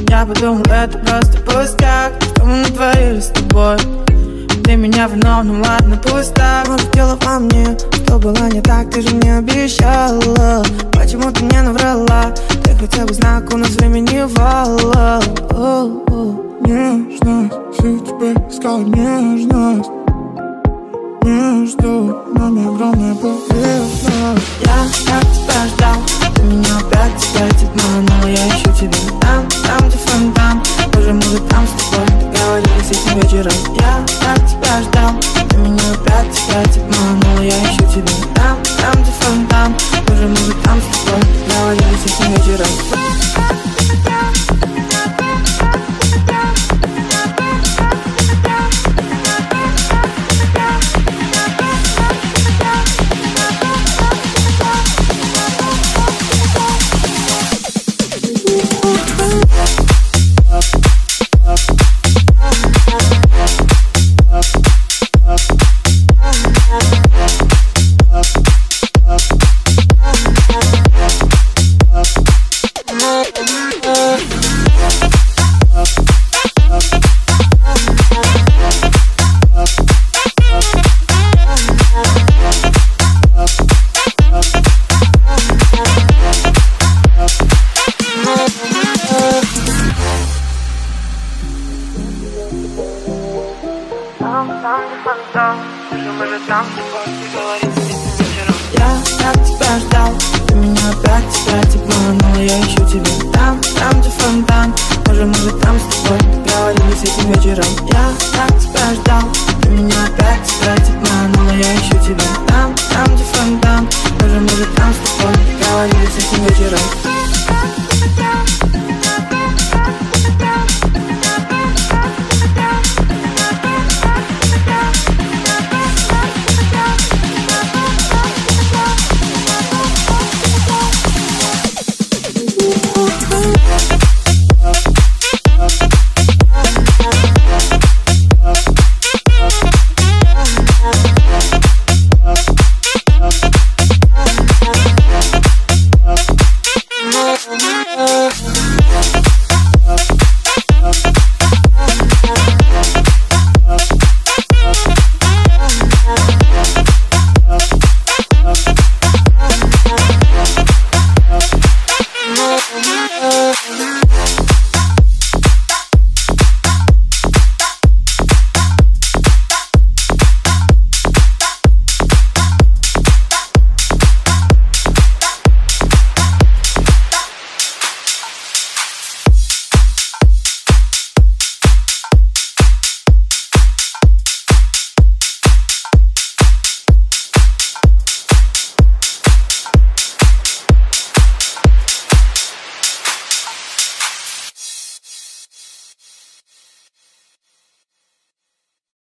Я подумал, это просто пустяк, что мы натворили с тобой. Ты меня виновна, ладно, пусть так. Может, дело во мне, что было не так, ты же мне обещала. Почему ты мне наврала? Ты хотя бы знак, у нас времени вало. Нежность, я тебя искал, нежность. Между нами огромная поверхность. Я так тебя ждал, ты меня опять обманула. Я ищу тебя там, где фонтан. Боже, может, там с тобой договорились этим вечером. Я так тебя ждал, ты меня опять обманула. Я ищу тебя там, где фонтан. Боже, может, там с тобой договорились этим вечером. Я так тебя ждал, ты меня опять обманула. Я ищу тебя там,